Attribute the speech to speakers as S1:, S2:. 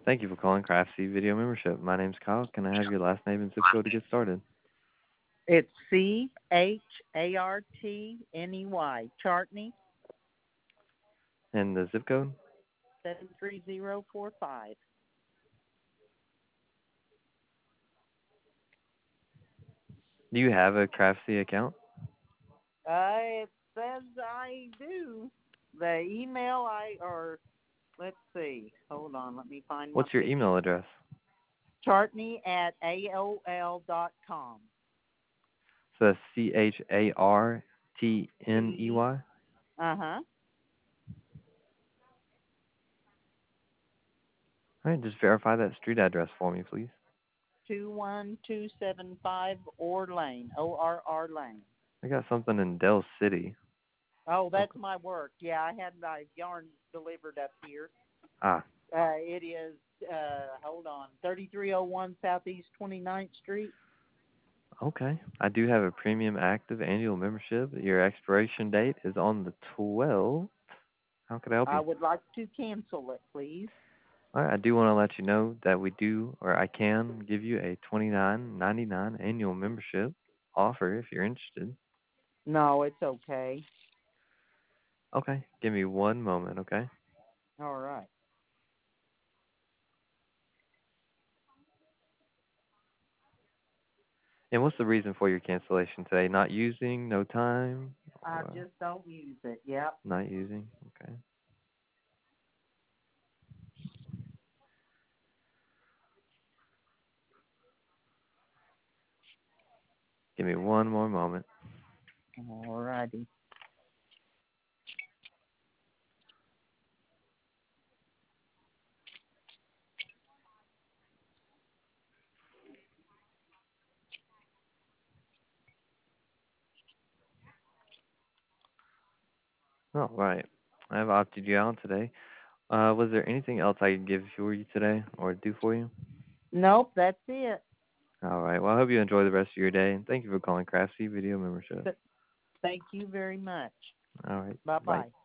S1: Thank you for calling Craftsy Video Membership. My name's Kyle. Can I have your last name and zip code to get started?
S2: It's Chartney,
S1: And the zip code?
S2: 73045.
S1: Do you have a Craftsy account?
S2: It says I do. The email let's see. Hold on, let me find my
S1: What's your
S2: picture.
S1: email address?
S2: Chartney@AOL.com.
S1: So that's CHARTNEY.
S2: Uh-huh.
S1: All right, just verify that street address for me, please.
S2: 21275 Orr Lane, ORR Lane.
S1: I got something in Dell City.
S2: Oh, that's
S1: Okay.
S2: my work. Yeah, I had my yarn delivered up here.
S1: Ah,
S2: It is, hold on, 3301 Southeast 29th Street.
S1: okay. I do have a premium active annual membership. Your expiration date is on the 12th. How can I help
S2: I
S1: you?
S2: would like to cancel it, please.
S1: All right, I do want to let you know that we do, or I can give you a $29.99 annual membership offer if you're interested.
S2: No, it's okay.
S1: Okay, give me one moment, okay?
S2: All right.
S1: And what's the reason for your cancellation today? Not using, no time,
S2: I
S1: or
S2: just don't use it. Yep.
S1: not using? Okay. Give me one more moment.
S2: All righty.
S1: All right. I have opted you out today. Was there anything else I could give for you today or do for you?
S2: Nope, that's it.
S1: All right. Well, I hope you enjoy the rest of your day. And thank you for calling Craftsy Video Membership.
S2: Thank you very much.
S1: All right. Bye.
S2: Bye-bye.